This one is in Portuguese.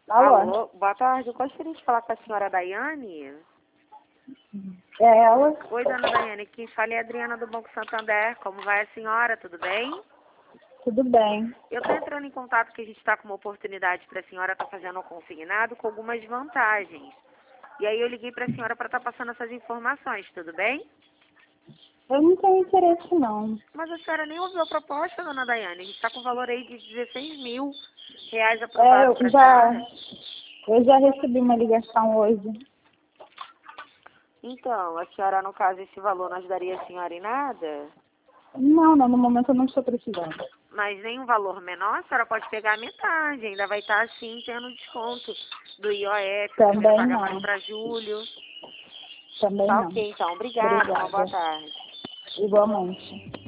Alô? Alô, boa tarde. Eu gostaria de falar com a senhora Daiane. É ela? Oi, dona Daiane. Quem fala é a Adriana do Banco Santander. Como vai a senhora? Tudo bem? Tudo bem. Eu estou entrando em contato porque a gente está com uma oportunidade para a senhora estar fazendo um consignado com algumas vantagens. E aí eu liguei para a senhora para estar passando essas informações, tudo bem? Eu não tenho interesse, não. Mas a senhora nem ouviu a proposta, dona Daiane. A gente está com um valor aí de R$ 16.000 É, aprovado para a senhora. eu já recebi uma ligação hoje. Então, a senhora, no caso, esse valor não ajudaria a senhora em nada? Não, no momento eu não estou precisando. Mas nem um valor menor, a senhora pode pegar a metade. Ainda vai estar, assim, tendo desconto do IOF, o primeiro Também pagamento não. para julho. Também Tá não. ok, então. Obrigada. Uma boa Obrigada. tarde. Igualmente.